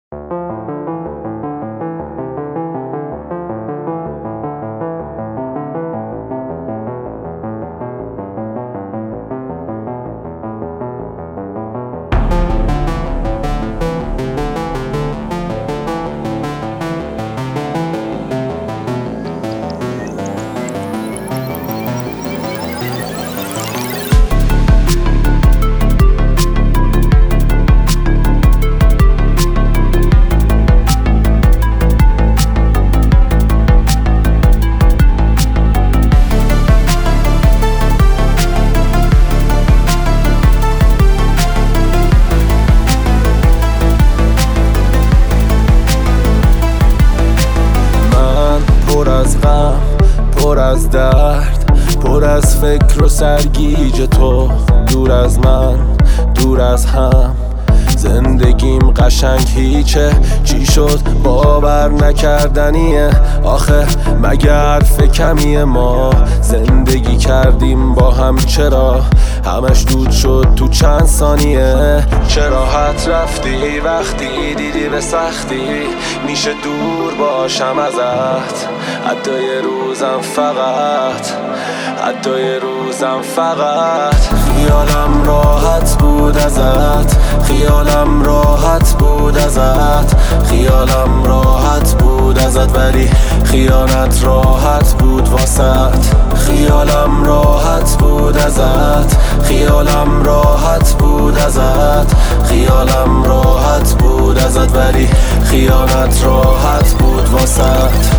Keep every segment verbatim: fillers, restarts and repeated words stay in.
پر از غم، پر از درد، پر از فکر و سرگیج تو. دور از من، دور از هم، زندگیم قشنگ هیچه. چی شد باور نکردنیه آخه، مگه حرف کمیه؟ ما زندگی کردیم با هم، چرا همش دود شد تو چند ثانیه؟ چه راحت رفتی وقتی دیدی به سختی میشه دور باشم ازت. حتی یه روزم فقط، حتی یه روزم فقط خیالم راحت بود ازت، خیالم راحت بود ازت، خیالم راحت بود ازت، ولی خیانت راحت بود واسط. خیالم راحت بود ازت، خیالم راحت بود ازت، خیالم راحت بود ازت، ولی خیانت راحت بود واسط.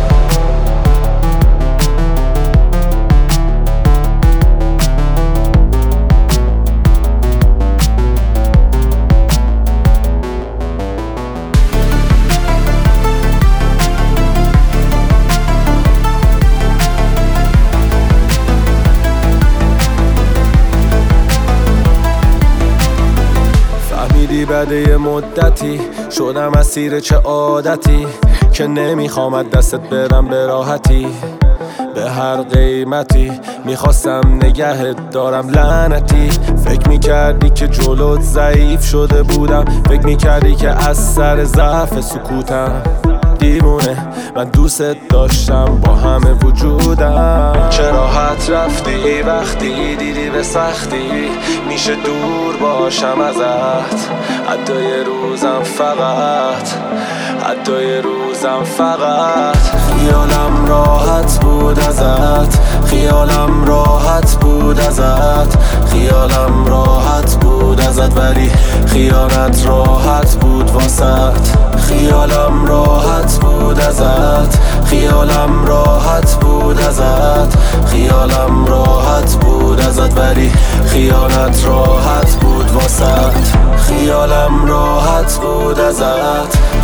بعد یه مدتی شدم اسیر چه عادتی که نمیخوام دستت برم به راحتی. به هر قیمتی میخواستم نگهت دارم لعنتی. فکر میکردی که جلوت ضعیف شده بودم، فکر میکردی که از سر ضعف سکوتم. دیوونه من دوست داشتم با همه وجودم. چه راحت رفتی وقتی دیدی به سختی میشه دور باشم ازت. حتی یه روزم فقط، حتی یه روزم فقط خیالم راحت بود ازت، خیالم راحت بود ازت، خیالم راحت بود ازت، ولی خیانت راحت بود واسط. خیالم راحت بود ازت، خیالم راحت بود ازت، خیالم راحت بود ازت، ولی خیانت راحت بود واسط. خیالم راحت بود ازت،